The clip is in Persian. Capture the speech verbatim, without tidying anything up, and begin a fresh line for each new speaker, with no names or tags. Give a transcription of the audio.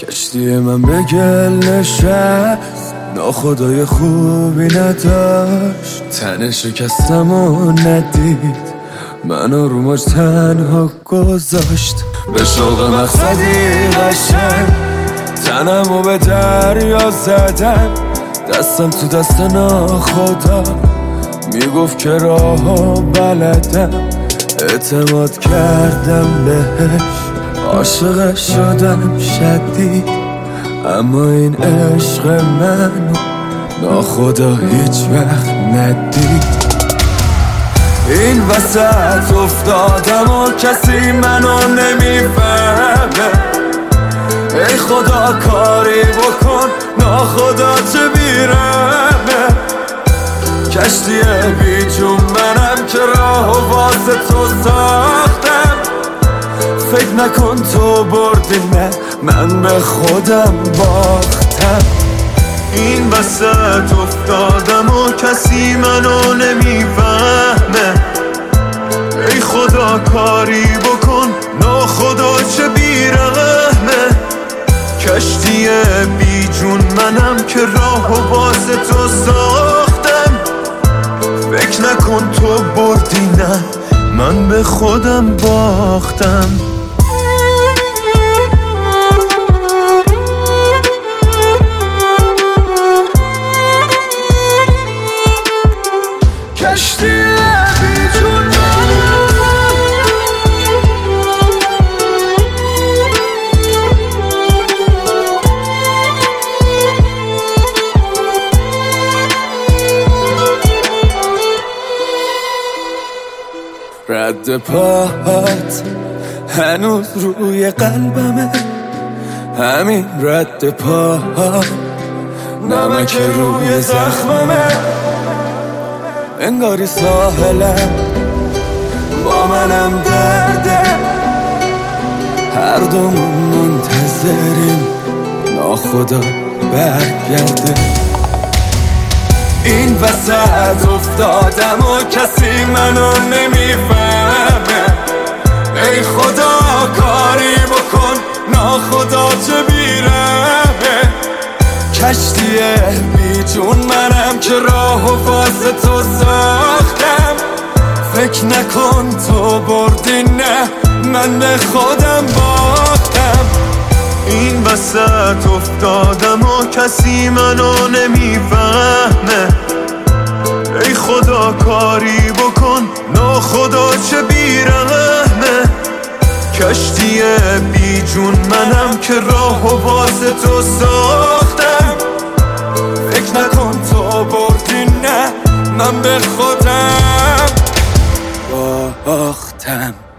کشتی من به گل نشست، ناخدای خوبی نداشت، تن شکستم و ندید، منو رو موج تنها گذاشت. به شوق مقصدی قشنگ تنمو به دریا زدم، دستم تو دست ناخدا میگفت که راهو بلدم. اعتماد کردم بهش، عاشق شدم شدید، اما این عشق منو ناخدا هیچ وقت ندید. این وسط افتادم و کسی منو نمیفهمه، ای خدا کاری بکن ناخدا چه بیرمه. کشتی بی جون منم که راه و واسه تو ساختم، فکر نکن تو بردی نه من به خودم باختم.
این وسط افتادم و کسی منو نمیفهمه، ای خدا کاری بکن ناخدا چه بیرحمه. کشتی بی جون منم که راه و واسه تو ساختم، فکر نکن تو بردی نه من به خودم باختم.
کشتی بی جون رد پاهات هنوز روی قلبمه، همین رد پاهات نمک روی زخممه. انگاری ساحلم با منم درده، هر دومون منتظریم ناخدا برگرده. این وسط افتادم و کسی منو نمیفهمه، ای خدا کاری بکن ناخدا چه بیرمه. کشتی بی جون منم که راه و واسه تو ساختم، فکر نکن تو بردی نه من به خودم باختم.
این وسط افتادم و کسی منو نمیفهمه، ای خدا کاری بکن ناخدا چه بیرحمه. کشتی بی جون منم که راه و واسه تو ساختم، فکر نکن تو بردی نه من به خودم
باختم.